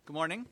Good morning.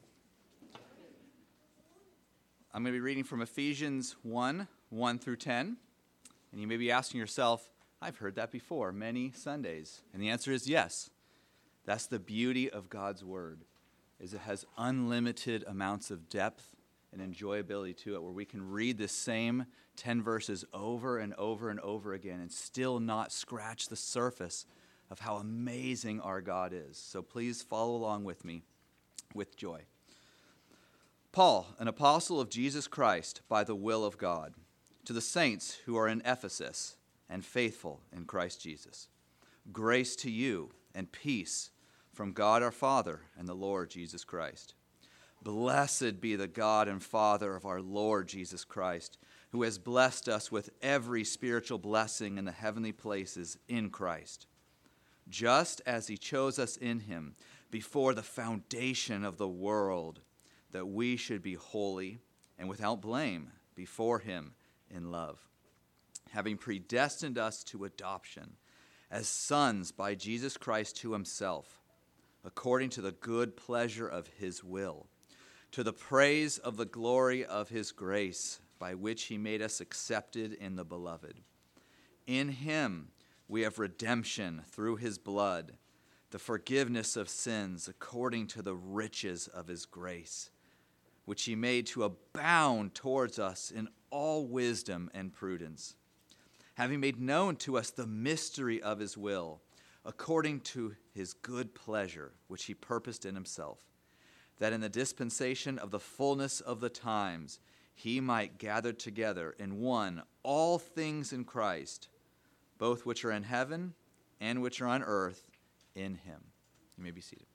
I'm going to be reading from Ephesians 1 through 10. And you may be asking yourself, I've heard that before, many Sundays. And the answer is yes. That's the beauty of God's Word, is it has unlimited amounts of depth and enjoyability to it, where we can read the same 10 verses over and over and over again and still not scratch the surface of how amazing our God is. So please follow along with me with joy. Paul, an apostle of Jesus Christ by the will of God, to the saints who are in Ephesus and faithful in Christ Jesus. Grace to you and peace from God our Father and the Lord Jesus Christ. Blessed be the God and Father of our Lord Jesus Christ, who has blessed us with every spiritual blessing in the heavenly places in Christ, just as he chose us in him before the foundation of the world, that we should be holy and without blame before him in love, having predestined us to adoption as sons by Jesus Christ to himself, according to the good pleasure of his will, to the praise of the glory of his grace, by which he made us accepted in the beloved. In him we have redemption through his blood, the forgiveness of sins according to the riches of his grace, which he made to abound towards us in all wisdom and prudence, having made known to us the mystery of his will, according to his good pleasure, which he purposed in himself, that in the dispensation of the fullness of the times he might gather together in one all things in Christ, both which are in heaven and which are on earth, in him. You may be seated.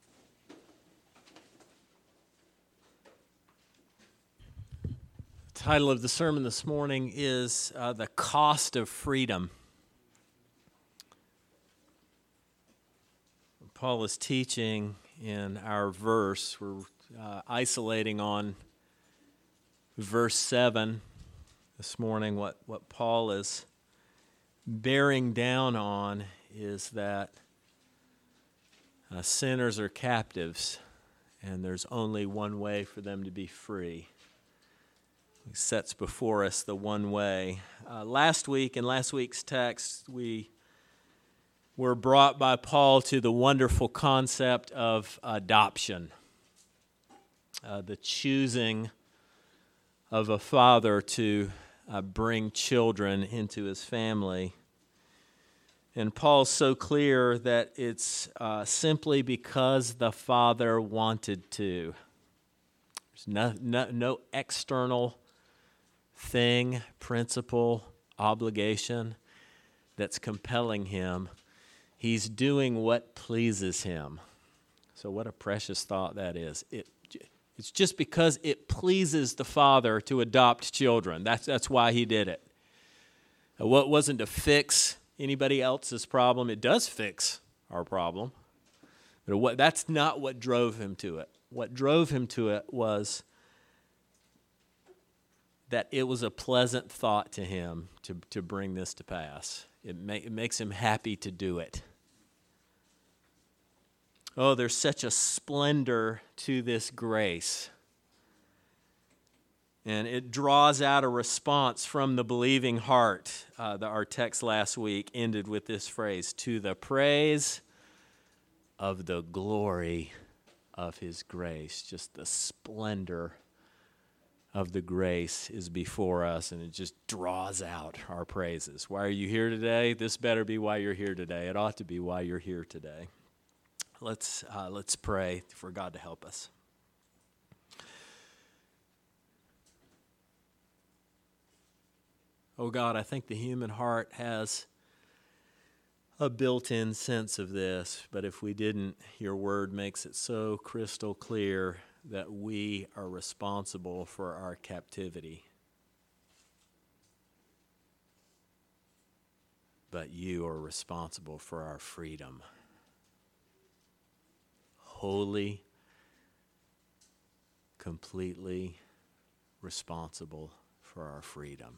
The title of the sermon this morning is The Cost of Freedom. Paul is teaching in our verse. We're isolating on verse 7 this morning. What Paul is bearing down on is that sinners are captives, and there's only one way for them to be free. He sets before us the one way. Last week, in last week's text, we were brought by Paul to the wonderful concept of adoption, the choosing of a father to bring children into his family. And Paul's so clear that it's simply because the Father wanted to. There's no external thing, principle, obligation that's compelling him. He's doing what pleases him. So what a precious thought that is. It's just because it pleases the Father to adopt children. That's why he did it. What wasn't to fix anybody else's problem. It does fix our problem. But that's not what drove him to it. What drove him to it was that it was a pleasant thought to him to bring this to pass. It makes him happy to do it. Oh, there's such a splendor to this grace. And it draws out a response from the believing heart. Our text last week ended with this phrase, to the praise of the glory of his grace. Just the splendor of the grace is before us, and it just draws out our praises. Why are you here today? This better be why you're here today. It ought to be why you're here today. Let's pray for God to help us. Oh God, I think the human heart has a built-in sense of this, but if we didn't, your word makes it so crystal clear that we are responsible for our captivity. But you are responsible for our freedom. Wholly, completely responsible for our freedom.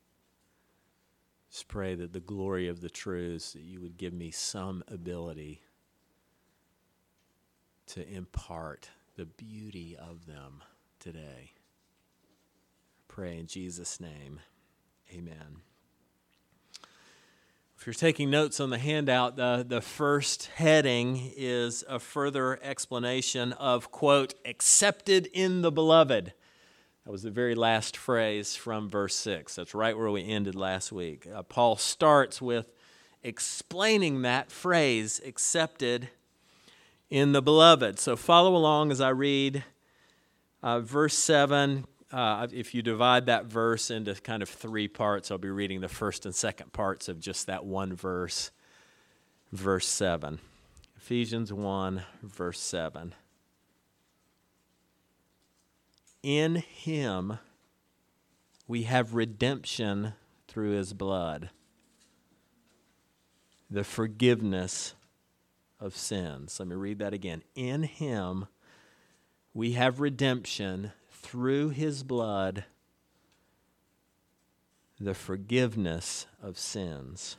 Just pray that the glory of the truths, that you would give me some ability to impart the beauty of them today. Pray in Jesus' name. Amen. If you're taking notes on the handout, the first heading is a further explanation of, quote, accepted in the beloved. That was the very last phrase from verse 6. That's right where we ended last week. Paul starts with explaining that phrase, accepted in the beloved. So follow along as I read verse 7. If you divide that verse into kind of three parts, I'll be reading the first and second parts of just that one verse, verse 7. Ephesians 1, verse 7. In him we have redemption through his blood, the forgiveness of sins. Let me read that again. In him we have redemption through his blood, the forgiveness of sins.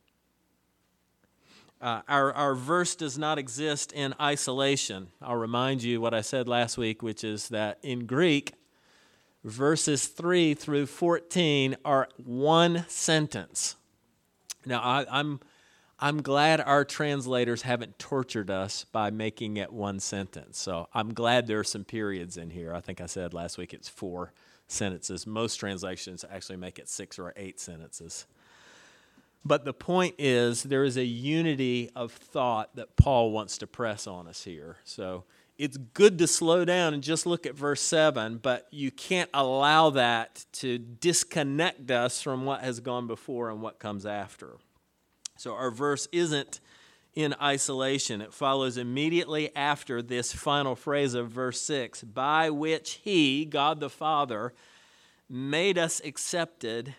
Our verse does not exist in isolation. I'll remind you what I said last week, which is that in Greek, verses 3 through 14 are one sentence. Now, I'm glad our translators haven't tortured us by making it one sentence. So I'm glad there are some periods in here. I think I said last week it's 4 sentences. Most translations actually make it 6 or 8 sentences. But the point is, there is a unity of thought that Paul wants to press on us here. So it's good to slow down and just look at verse 7, but you can't allow that to disconnect us from what has gone before and what comes after. So our verse isn't in isolation. It follows immediately after this final phrase of verse 6, by which he, God the Father, made us accepted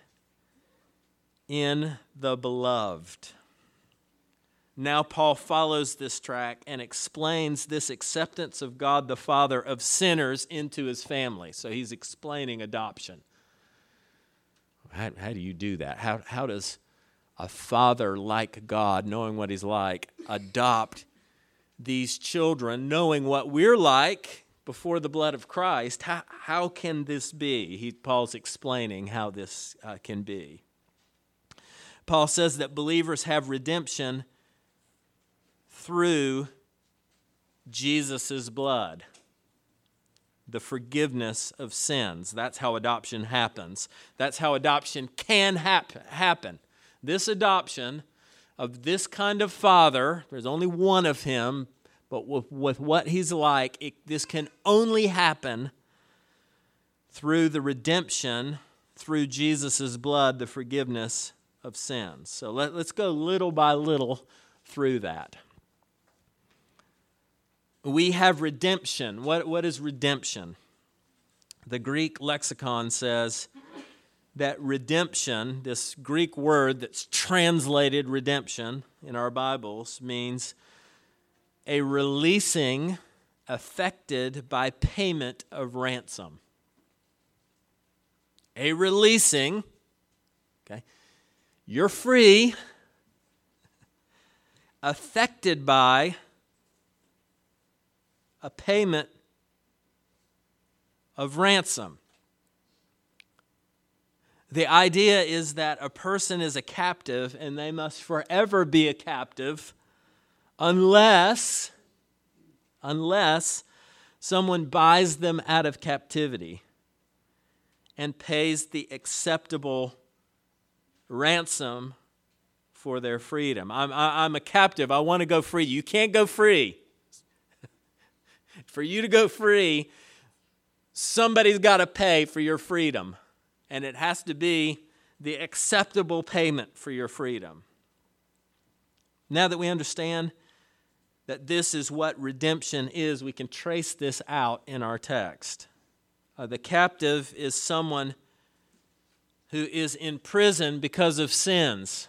in the beloved. Now Paul follows this track and explains this acceptance of God the Father of sinners into his family. So he's explaining adoption. How do you do that? How does a father like God, knowing what he's like, adopt these children, knowing what we're like before the blood of Christ? How can this be? Paul's explaining how this can be. Paul says that believers have redemption through Jesus' blood, the forgiveness of sins. That's how adoption happens. That's how adoption can happen. This adoption of this kind of father, there's only one of him, but with what he's like, this can only happen through the redemption, through Jesus' blood, the forgiveness of sins. So let's go little by little through that. We have redemption. What is redemption? The Greek lexicon says that redemption, this Greek word that's translated redemption in our Bibles, means a releasing effected by payment of ransom. A releasing, okay? You're free, affected by a payment of ransom. The idea is that a person is a captive and they must forever be a captive unless someone buys them out of captivity and pays the acceptable ransom for their freedom. I'm a captive. I want to go free. You can't go free. For you to go free, somebody's got to pay for your freedom. And it has to be the acceptable payment for your freedom. Now that we understand that this is what redemption is, we can trace this out in our text. The captive is someone who is in prison because of sins.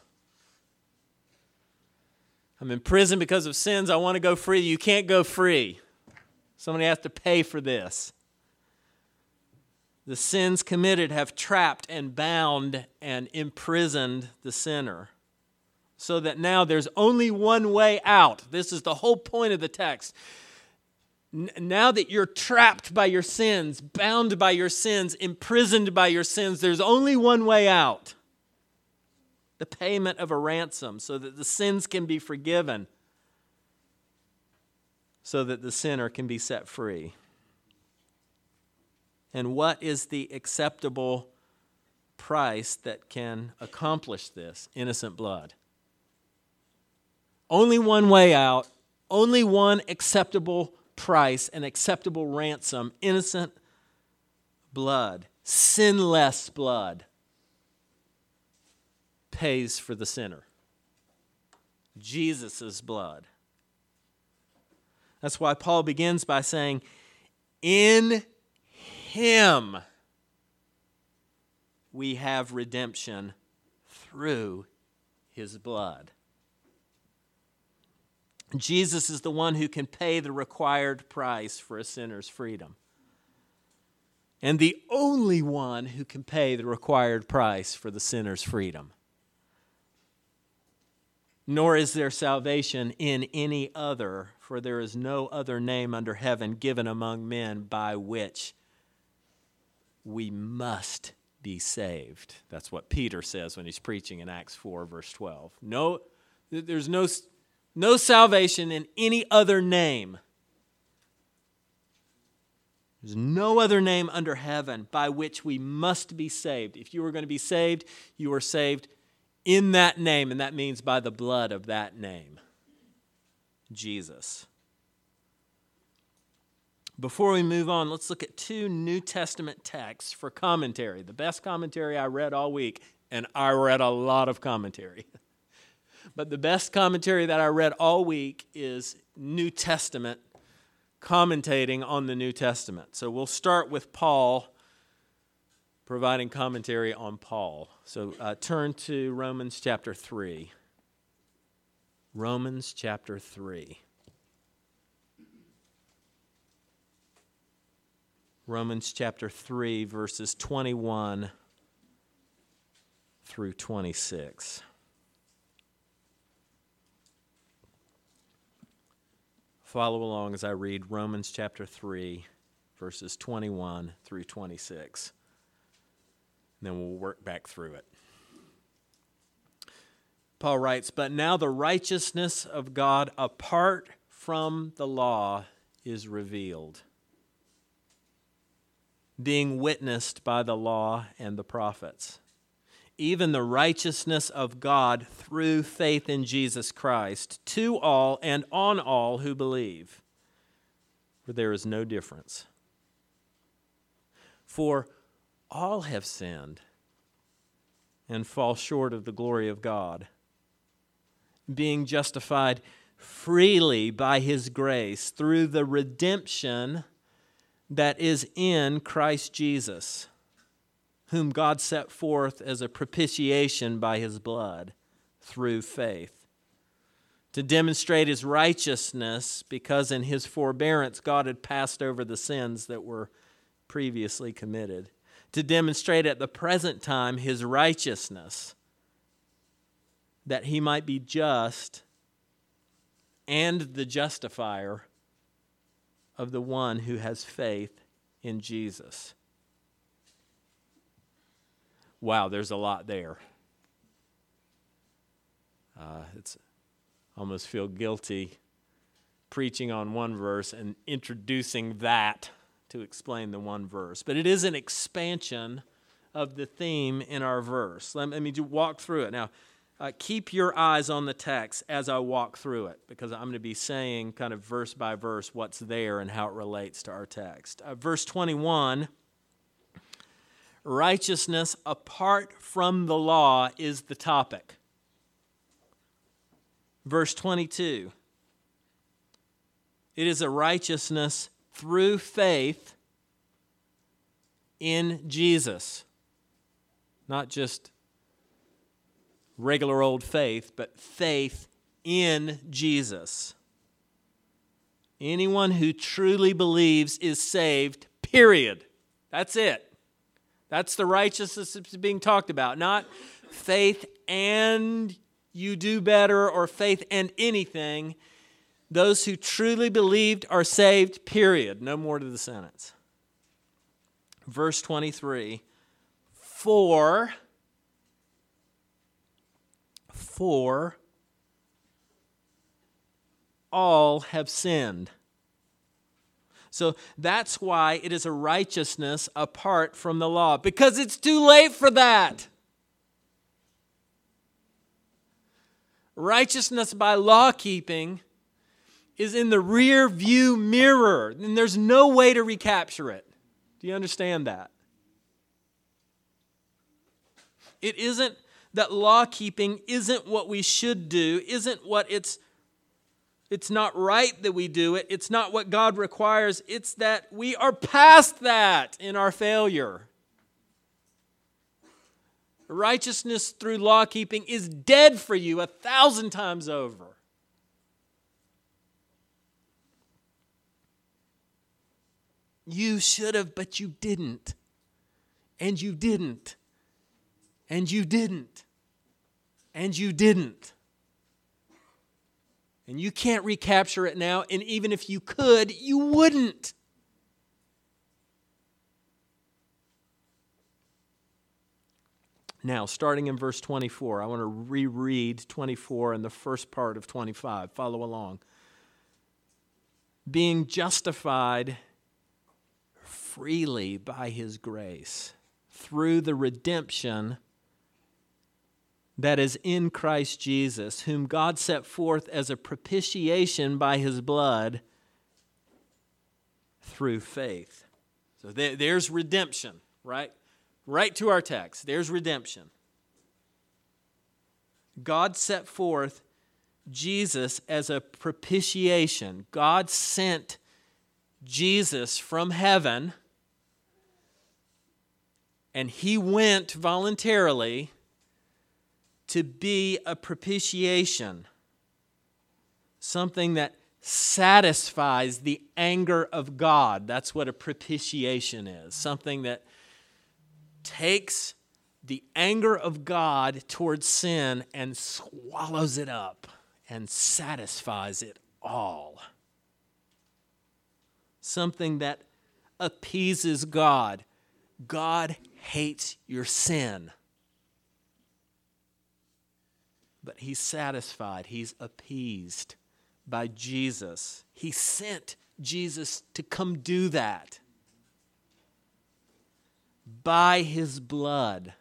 I'm in prison because of sins. I want to go free. You can't go free. Somebody has to pay for this. The sins committed have trapped and bound and imprisoned the sinner, so that now there's only one way out. This is the whole point of the text. Now that you're trapped by your sins, bound by your sins, imprisoned by your sins, there's only one way out. The payment of a ransom so that the sins can be forgiven, so that the sinner can be set free. And what is the acceptable price that can accomplish this? Innocent blood. Only one way out, only one acceptable price, an acceptable ransom, innocent blood, sinless blood, pays for the sinner. Jesus' blood. That's why Paul begins by saying, in Him we have redemption through His blood. Jesus is the one who can pay the required price for a sinner's freedom. And the only one who can pay the required price for the sinner's freedom. Nor is there salvation in any other, for there is no other name under heaven given among men by which we must be saved. That's what Peter says when he's preaching in Acts 4, verse 12. There's no salvation in any other name. There's no other name under heaven by which we must be saved. If you are going to be saved, you are saved in that name, and that means by the blood of that name, Jesus. Before we move on, let's look at two New Testament texts for commentary. The best commentary I read all week, and I read a lot of commentary. But the best commentary that I read all week is New Testament, commentating on the New Testament. So we'll start with Paul providing commentary on Paul. So turn to Romans chapter 3. Romans chapter 3. Romans chapter 3, verses 21 through 26. Follow along as I read Romans chapter 3, verses 21 through 26. And then we'll work back through it. Paul writes, "But now the righteousness of God apart from the law is revealed, being witnessed by the law and the prophets, even the righteousness of God through faith in Jesus Christ, to all and on all who believe. For there is no difference. For all have sinned and fall short of the glory of God, being justified freely by His grace through the redemption that is in Christ Jesus, whom God set forth as a propitiation by His blood through faith, to demonstrate His righteousness, because in His forbearance God had passed over the sins that were previously committed, to demonstrate at the present time His righteousness, that He might be just and the justifier of the one who has faith in Jesus." Wow, there's a lot there. It's almost feel guilty preaching on one verse and introducing that to explain the one verse. But it is an expansion of the theme in our verse. Let me walk through it. Now, keep your eyes on the text as I walk through it, because I'm going to be saying kind of verse by verse what's there and how it relates to our text. Verse 21, righteousness apart from the law is the topic. Verse 22, it is a righteousness through faith in Jesus. Not just regular old faith, but faith in Jesus. Anyone who truly believes is saved, period. That's it. That's the righteousness that's being talked about. Not faith and you do better, or faith and anything. Those who truly believed are saved, period. No more to the sentence. Verse 23, for all have sinned. So that's why it is a righteousness apart from the law, because it's too late for that. Righteousness by law keeping is in the rear view mirror, and there's no way to recapture it. Do you understand that? It isn't that law keeping isn't what we should do, isn't what it's not right that we do it, it's not what God requires, it's that we are past that in our failure. Righteousness through law keeping is dead for you 1,000 times over. You should have, but you didn't. And you didn't. And you didn't. And you didn't. And you can't recapture it now, and even if you could, you wouldn't. Now, starting in verse 24, I want to reread 24 and the first part of 25. Follow along. Being justified freely by His grace through the redemption that is in Christ Jesus, whom God set forth as a propitiation by His blood through faith. So there's redemption, right? Right to our text. There's redemption. God set forth Jesus as a propitiation. God sent Jesus from heaven, and He went voluntarily to be a propitiation, something that satisfies the anger of God. That's what a propitiation is, something that takes the anger of God towards sin and swallows it up and satisfies it all. Something that appeases God. God hates your sin. But He's satisfied, He's appeased by Jesus. He sent Jesus to come do that. By His blood.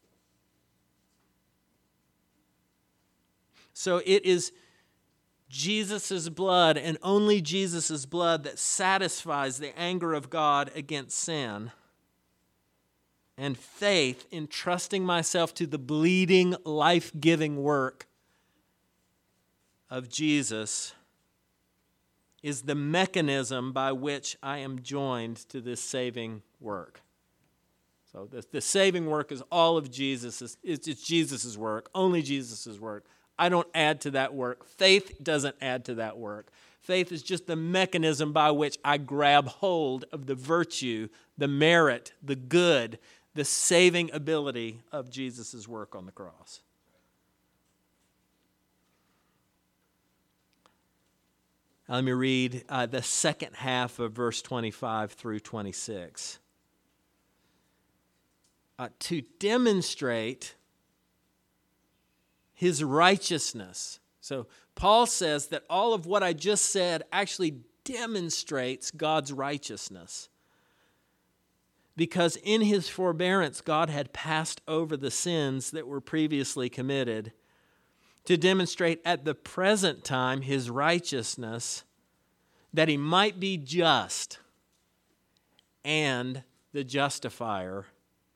So it is Jesus' blood and only Jesus' blood that satisfies the anger of God against sin. And faith in trusting myself to the bleeding, life-giving work of Jesus is the mechanism by which I am joined to this saving work. So the saving work is all of Jesus'. It's Jesus' work, only Jesus' work. I don't add to that work. Faith doesn't add to that work. Faith is just the mechanism by which I grab hold of the virtue, the merit, the good, the saving ability of Jesus' work on the cross. Now let me read the second half of verse 25 through 26. To demonstrate His righteousness. So Paul says that all of what I just said actually demonstrates God's righteousness. Because in His forbearance, God had passed over the sins that were previously committed to demonstrate at the present time His righteousness, that He might be just and the justifier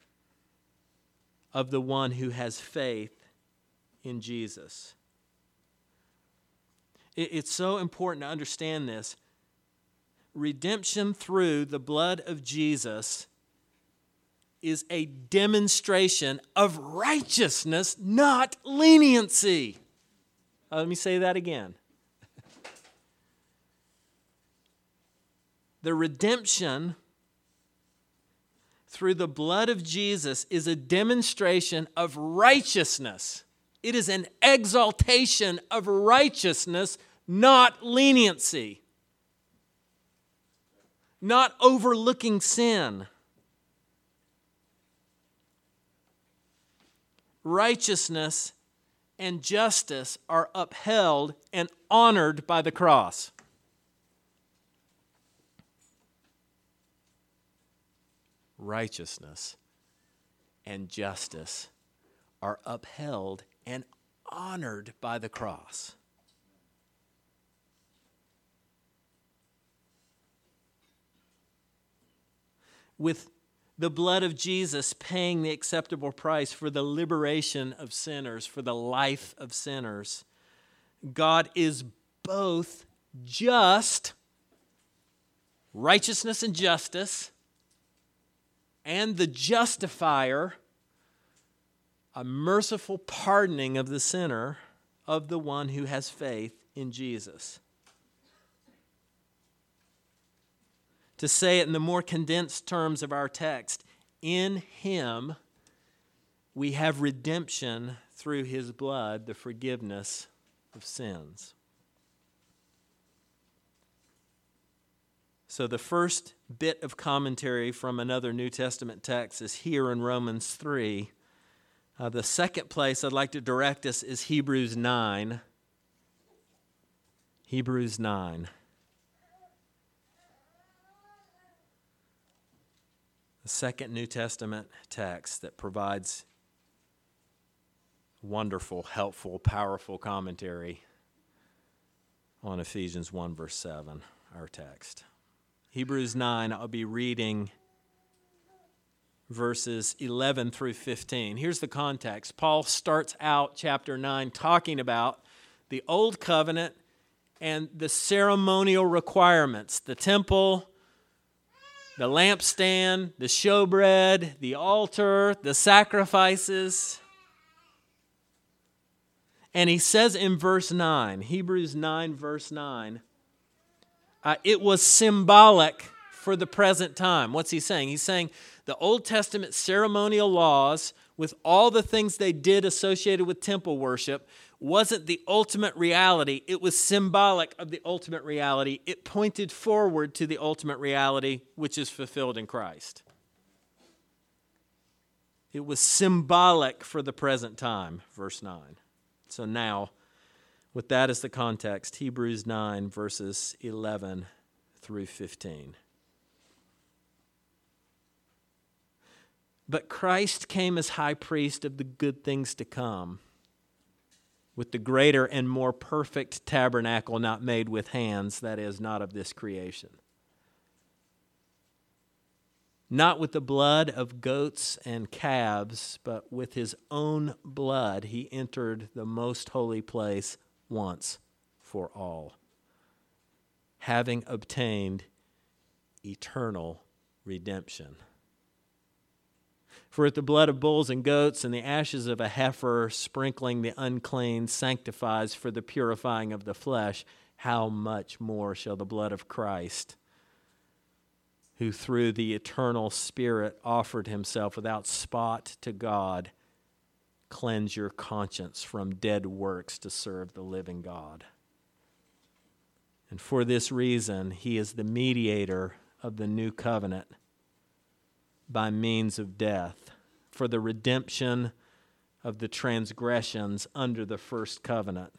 of the one who has faith in Jesus. It's so important to understand this. Redemption through the blood of Jesus is a demonstration of righteousness, not leniency. Let me say that again. The redemption through the blood of Jesus is a demonstration of righteousness. It is an exaltation of righteousness, not leniency, not overlooking sin. Righteousness and justice are upheld and honored by the cross. Righteousness and justice are upheld and honored by the cross. With the blood of Jesus paying the acceptable price for the liberation of sinners, for the life of sinners, God is both just, righteousness and justice, and the justifier, a merciful pardoning of the sinner, of the one who has faith in Jesus. To say it in the more condensed terms of our text, in Him we have redemption through His blood, the forgiveness of sins. So the first bit of commentary from another New Testament text is here in Romans 3. The second place I'd like to direct us is Hebrews 9. Hebrews 9. The second New Testament text that provides wonderful, helpful, powerful commentary on Ephesians 1, verse 7, our text. Hebrews 9, I'll be reading verses 11 through 15. Here's the context. Paul starts out chapter 9 talking about the Old Covenant and the ceremonial requirements, the temple, the lampstand, the showbread, the altar, the sacrifices. And he says in verse 9, Hebrews 9, verse 9, it was symbolic for the present time. What's he saying? He's saying the Old Testament ceremonial laws, with all the things they did associated with temple worship, wasn't the ultimate reality. It was symbolic of the ultimate reality. It pointed forward to the ultimate reality, which is fulfilled in Christ. It was symbolic for the present time, verse 9. So now, with that as the context, Hebrews 9, verses 11 through 15. But Christ came as high priest of the good things to come, with the greater and more perfect tabernacle not made with hands, that is, not of this creation. Not with the blood of goats and calves, but with his own blood he entered the most holy place once for all, having obtained eternal redemption. For if the blood of bulls and goats and the ashes of a heifer sprinkling the unclean sanctifies for the purifying of the flesh, how much more shall the blood of Christ, who through the eternal Spirit offered himself without spot to God, cleanse your conscience from dead works to serve the living God. And for this reason, he is the mediator of the new covenant by means of death, for the redemption of the transgressions under the first covenant,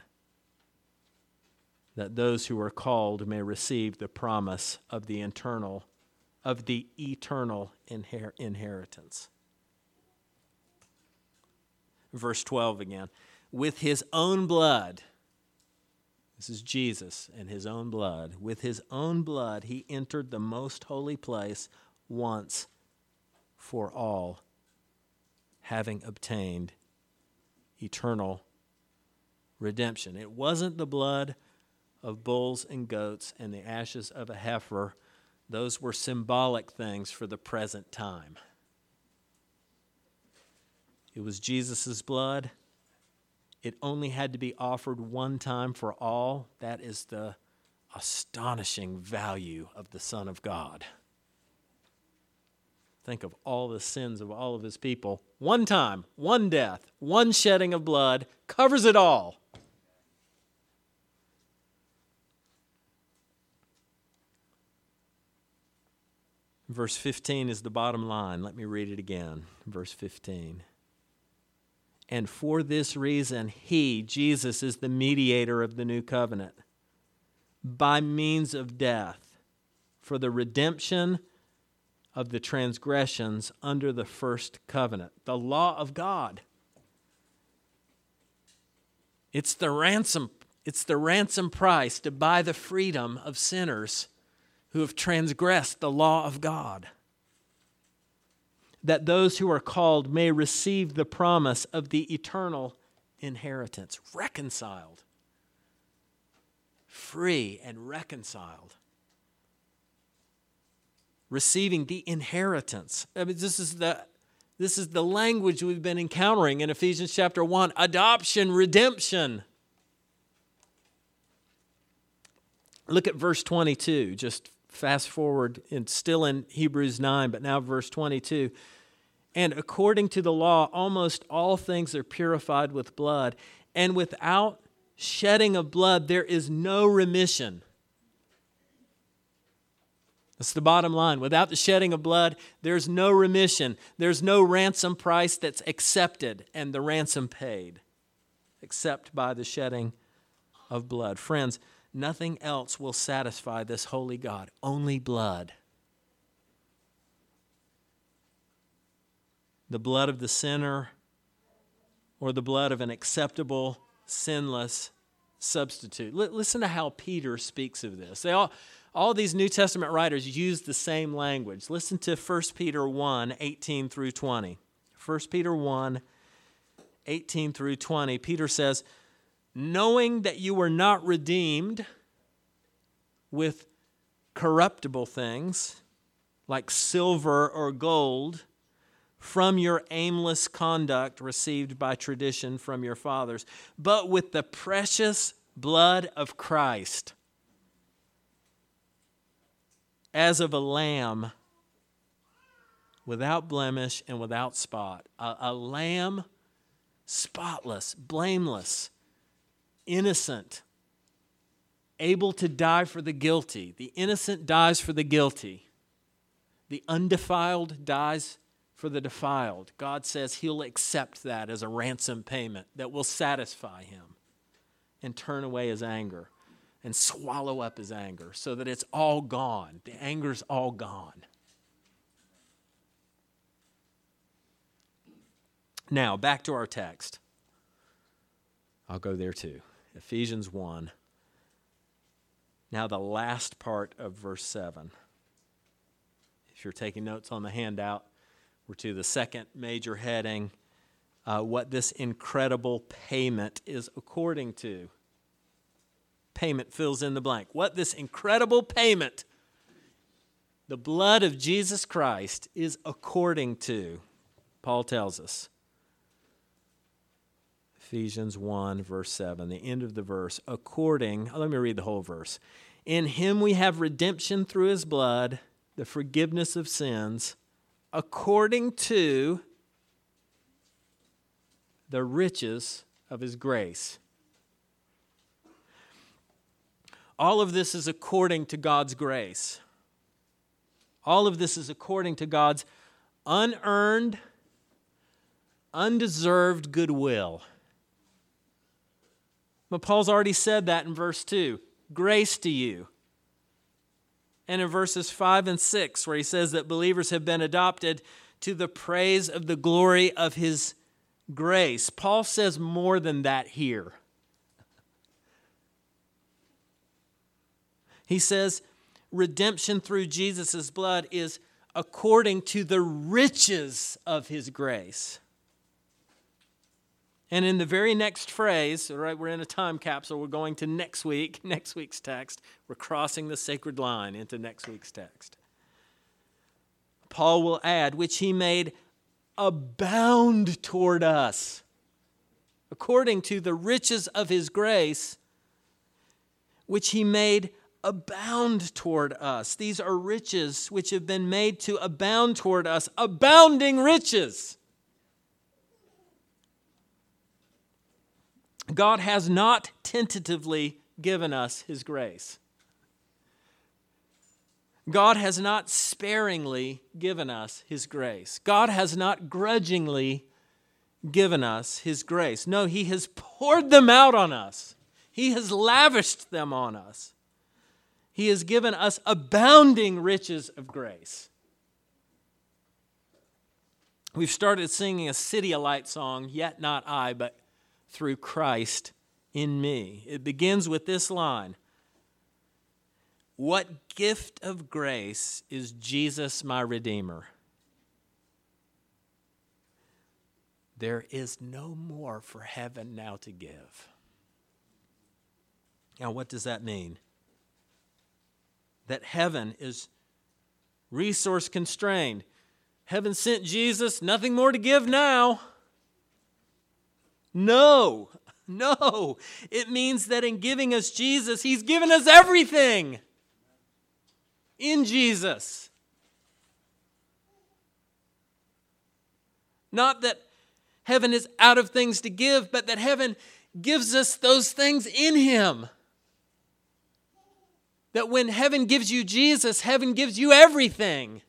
that those who are called may receive the promise of the eternal inheritance. Verse 12 again. With his own blood, this is Jesus and his own blood, with his own blood he entered the most holy place once for all, having obtained eternal redemption. It wasn't the blood of bulls and goats and the ashes of a heifer. Those were symbolic things for the present time. It was Jesus' blood. It only had to be offered one time for all. That is the astonishing value of the Son of God. Think of all the sins of all of his people. One time, one death, one shedding of blood covers it all. Verse 15 is the bottom line. Let me read it again. Verse 15. And for this reason, He, Jesus, is the mediator of the new covenant, by means of death, for the redemption of the transgressions under the first covenant, the law of God. It's the ransom price to buy the freedom of sinners who have transgressed the law of God, that those who are called may receive the promise of the eternal inheritance. Reconciled. Free and reconciled. Receiving the inheritance. I mean, this is the language we've been encountering in Ephesians chapter 1. Adoption, redemption. Look at verse 22. Just fast forward, and still in Hebrews 9, but now verse 22. And according to the law, almost all things are purified with blood, and without shedding of blood, there is no remission. That's the bottom line. Without the shedding of blood, there's no remission. There's no ransom price that's accepted and the ransom paid, except by the shedding of blood. Friends, nothing else will satisfy this holy God, only blood. The blood of the sinner or the blood of an acceptable, sinless substitute. Listen to how Peter speaks of this. All these New Testament writers use the same language. Listen to 1 Peter 1, 18 through 20. 1 Peter 1, 18 through 20, Peter says, knowing that you were not redeemed with corruptible things like silver or gold from your aimless conduct received by tradition from your fathers, but with the precious blood of Christ, as of a lamb without blemish and without spot. A lamb spotless, blameless, innocent, able to die for the guilty. The innocent dies for the guilty. The undefiled dies for the defiled. God says He'll accept that as a ransom payment that will satisfy Him and turn away His anger and swallow up His anger so that it's all gone. The anger's all gone. Now, back to our text. I'll go there too. Ephesians 1. Now the last part of verse 7. If you're taking notes on the handout, we're to the second major heading, what this incredible payment is according to. Payment fills in the blank. What this incredible payment, the blood of Jesus Christ, is according to, Paul tells us. Ephesians 1, verse 7, the end of the verse. Let me read the whole verse. In Him we have redemption through His blood, the forgiveness of sins, according to the riches of His grace. All of this is according to God's grace. All of this is according to God's unearned, undeserved goodwill. But Paul's already said that in verse 2. Grace to you. And in verses 5 and 6, where he says that believers have been adopted to the praise of the glory of His grace. Paul says more than that here. He says redemption through Jesus' blood is according to the riches of His grace. And in the very next phrase, right, we're in a time capsule. We're going to next week's text. We're crossing the sacred line into next week's text. Paul will add, which He made abound toward us, according to the riches of His grace, which He made abound toward us. These are riches which have been made to abound toward us, abounding riches. God has not tentatively given us His grace. God has not sparingly given us His grace. God has not grudgingly given us His grace. No, He has poured them out on us. He has lavished them on us. He has given us abounding riches of grace. We've started singing a City-A-Light song, Yet Not I, but Through Christ in Me. It begins with this line: what gift of grace is Jesus my Redeemer? There is no more for heaven now to give. Now, what does that mean? That heaven is resource constrained. Heaven sent Jesus, nothing more to give now. No. It means that in giving us Jesus, He's given us everything in Jesus. Not that heaven is out of things to give, but that heaven gives us those things in Him. That when heaven gives you Jesus, heaven gives you everything.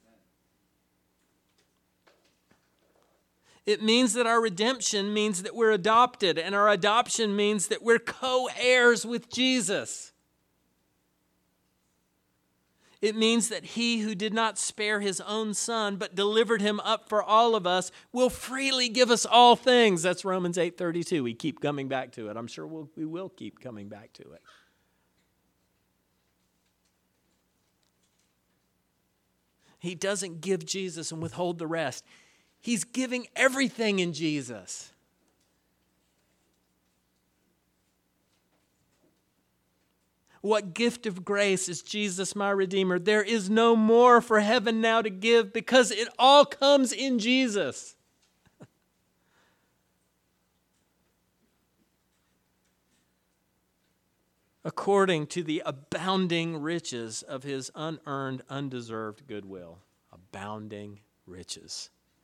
It means that our redemption means that we're adopted, and our adoption means that we're co-heirs with Jesus. It means that He who did not spare His own Son, but delivered Him up for all of us, will freely give us all things. That's Romans 8:32. We keep coming back to it. I'm sure we will keep coming back to it. He doesn't give Jesus and withhold the rest. He's giving everything in Jesus. What gift of grace is Jesus my Redeemer? There is no more for heaven now to give because it all comes in Jesus. According to the abounding riches of His unearned, undeserved goodwill. Abounding riches.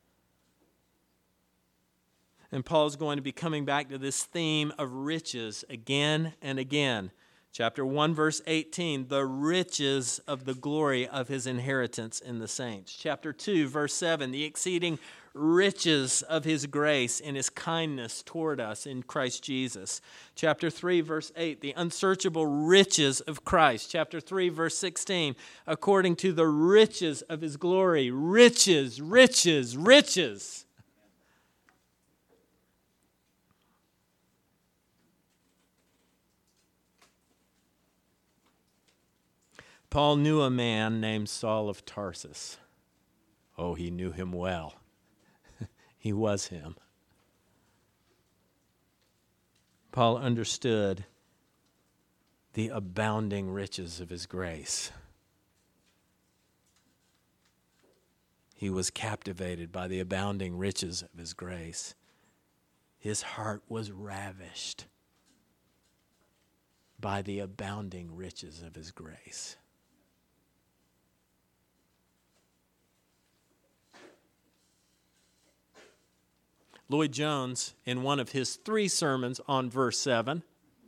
And Paul's going to be coming back to this theme of riches again and again. Chapter 1, verse 18, the riches of the glory of His inheritance in the saints. Chapter 2, verse 7, the exceeding riches of His grace and His kindness toward us in Christ Jesus. Chapter 3, verse 8, the unsearchable riches of Christ. Chapter 3, verse 16, according to the riches of His glory. Riches, riches, riches. Paul knew a man named Saul of Tarsus. Oh, he knew him well. He was him. Paul understood the abounding riches of His grace. He was captivated by the abounding riches of His grace. His heart was ravished by the abounding riches of His grace. Lloyd Jones, in one of his 3 sermons on verse 7,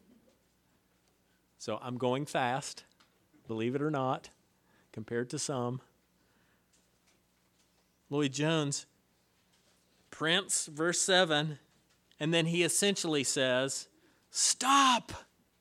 so I'm going fast, believe it or not, compared to some. Lloyd Jones prints verse 7, and then he essentially says, stop,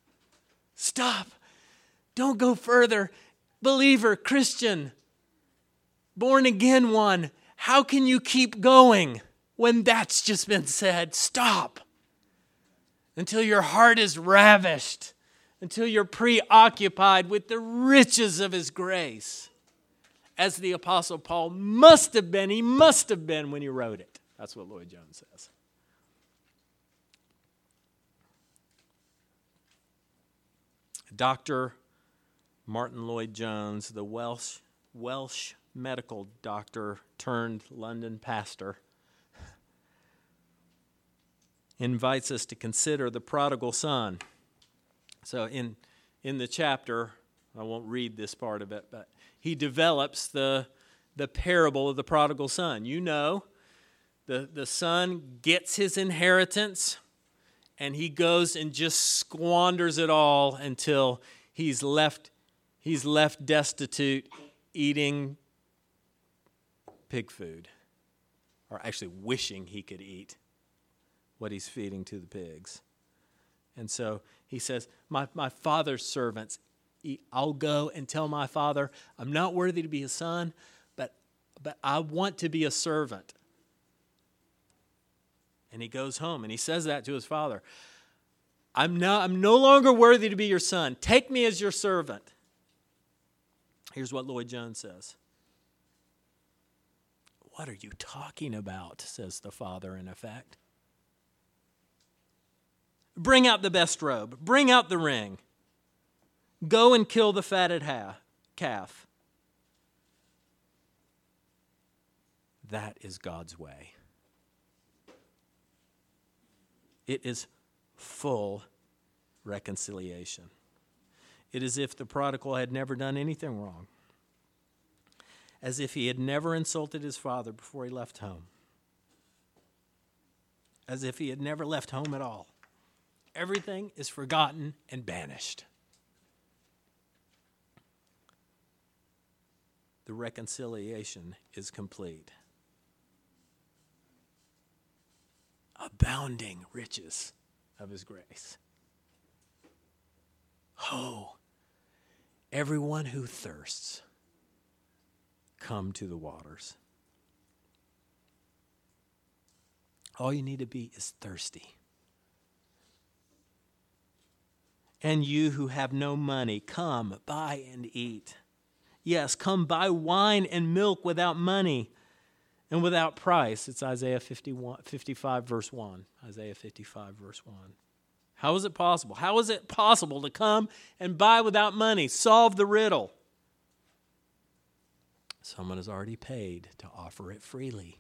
don't go further. Believer, Christian, born again one, how can you keep going? When that's just been said, stop. Until your heart is ravished. Until you're preoccupied with the riches of His grace. As the Apostle Paul must have been, he must have been when he wrote it. That's what Lloyd Jones says. Dr. Martin Lloyd Jones, the Welsh medical doctor turned London pastor, invites us to consider the prodigal son. So in the chapter, I won't read this part of it, but he develops the parable of the prodigal son. You know, the son gets his inheritance, and he goes and just squanders it all until he's left He's left destitute, eating pig food, or actually wishing he could eat what he's feeding to the pigs. And so he says, my father's servants, I'll go and tell my father, I'm not worthy to be a son, but I want to be a servant. And he goes home and he says that to his father. I'm no longer worthy to be your son. Take me as your servant. Here's what Lloyd Jones says. What are you talking about? Says the father in effect. Bring out the best robe. Bring out the ring. Go and kill the fatted calf. That is God's way. It is full reconciliation. It is as if the prodigal had never done anything wrong. As if he had never insulted his father before he left home. As if he had never left home at all. Everything is forgotten and banished. The reconciliation is complete. Abounding riches of his grace. Oh, everyone who thirsts, come to the waters. All you need to be is thirsty. And you who have no money, come, buy and eat. Yes, come buy wine and milk without money and without price. It's Isaiah 55, verse 1. Isaiah 55, verse 1. How is it possible? How is it possible to come and buy without money? Solve the riddle. Someone has already paid to offer it freely.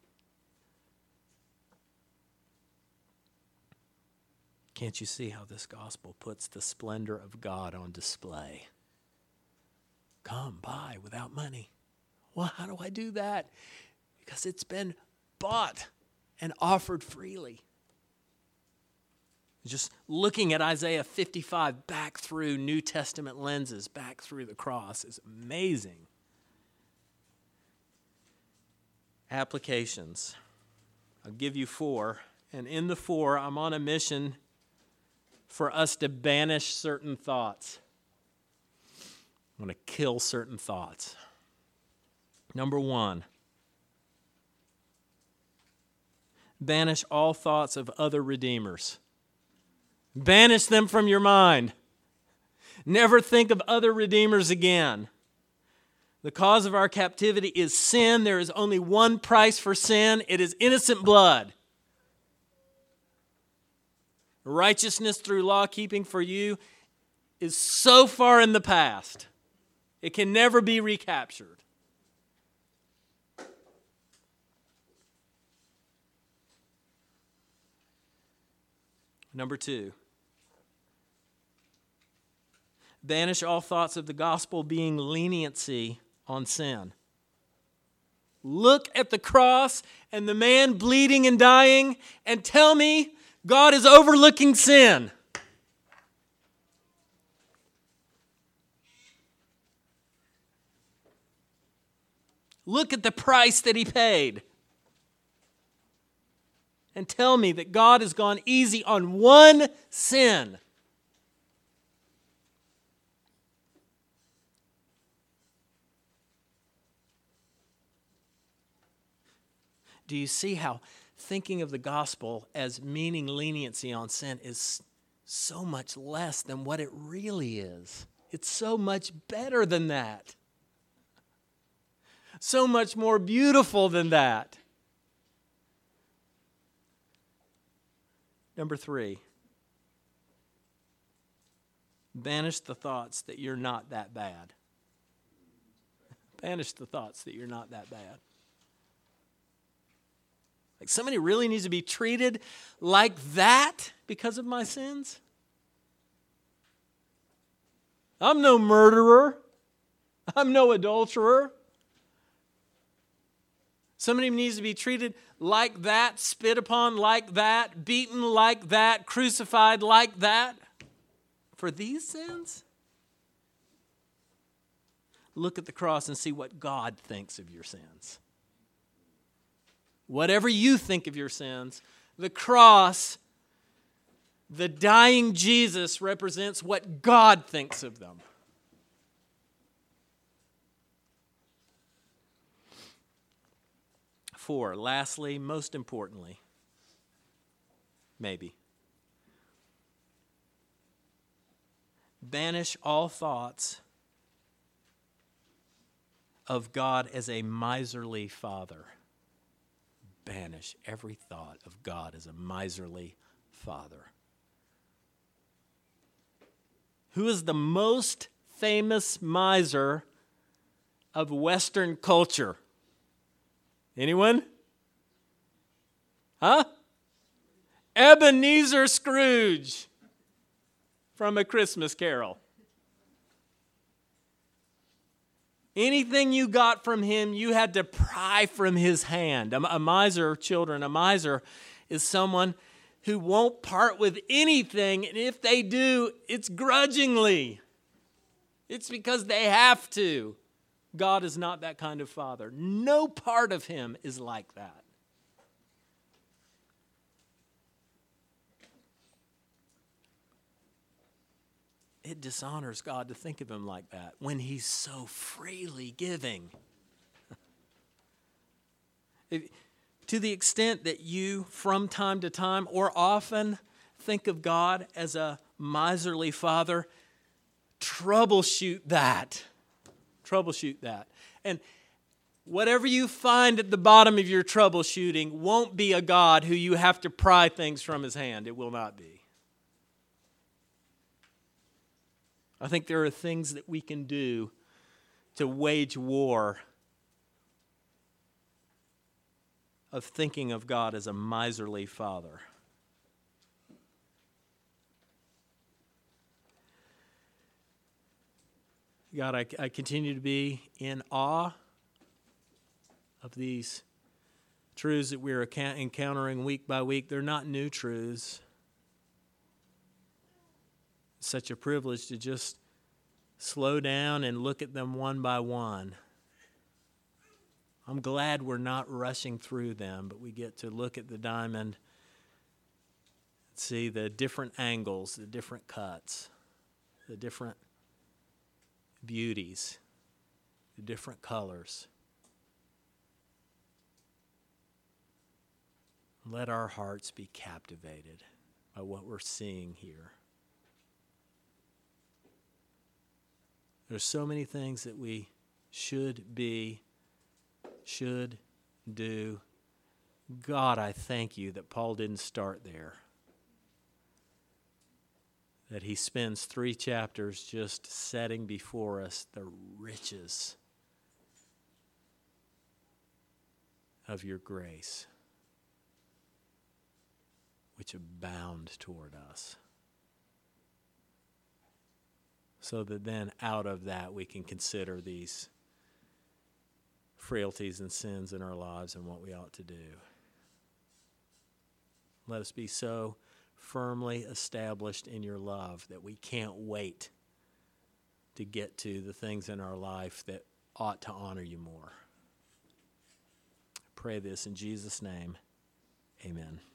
Can't you see how this gospel puts the splendor of God on display? Come, buy without money. Well, how do I do that? Because it's been bought and offered freely. Just looking at Isaiah 55 back through New Testament lenses, back through the cross, is amazing. Applications. I'll give you 4. And in the 4, I'm on a mission for us to banish certain thoughts. I'm going to kill certain thoughts. Number 1, banish all thoughts of other redeemers. Banish them from your mind. Never think of other redeemers again. The cause of our captivity is sin. There is only one price for sin. It is innocent blood. Righteousness through law keeping for you is so far in the past. It can never be recaptured. Number 2, banish all thoughts of the gospel being leniency on sin. Look at the cross and the man bleeding and dying and tell me God is overlooking sin. Look at the price that he paid. And tell me that God has gone easy on one sin. Do you see how thinking of the gospel as meaning leniency on sin is so much less than what it really is? It's so much better than that. So much more beautiful than that. Number 3, banish the thoughts that you're not that bad. Banish the thoughts that you're not that bad. Like somebody really needs to be treated like that because of my sins? I'm no murderer. I'm no adulterer. Somebody needs to be treated like that, spit upon like that, beaten like that, crucified like that for these sins? look at the cross and see what God thinks of your sins. Whatever you think of your sins, the cross, the dying Jesus represents what God thinks of them. Four, lastly, most importantly, maybe, banish all thoughts of God as a miserly father. Banish every thought of God as a miserly father. Who is the most famous miser of Western culture? Anyone? Huh? Ebenezer Scrooge from A Christmas Carol. Anything you got from him, you had to pry from his hand. A miser, children, a miser is someone who won't part with anything, and if they do, it's grudgingly. It's because they have to. God is not that kind of father. No part of him is like that. It dishonors God to think of him like that when he's so freely giving. To the extent that you, from time to time or often, think of God as a miserly father, troubleshoot that. Troubleshoot that. And whatever you find at the bottom of your troubleshooting won't be a God who you have to pry things from his hand. It will not be. I think there are things that we can do to wage war of thinking of God as a miserly father. God, I continue to be in awe of these truths that we're encountering week by week. They're not new truths. It's such a privilege to just slow down and look at them one by one. I'm glad we're not rushing through them, but we get to look at the diamond, see the different angles, the different cuts, the different beauties, the different colors. Let our hearts be captivated by what we're seeing here. There's so many things that we should be, should do. God, I thank you that Paul didn't start there. That he spends 3 chapters just setting before us the riches of your grace, which abound toward us. So that then out of that we can consider these frailties and sins in our lives and what we ought to do. Let us be so firmly established in your love that we can't wait to get to the things in our life that ought to honor you more. I pray this in Jesus' name. Amen.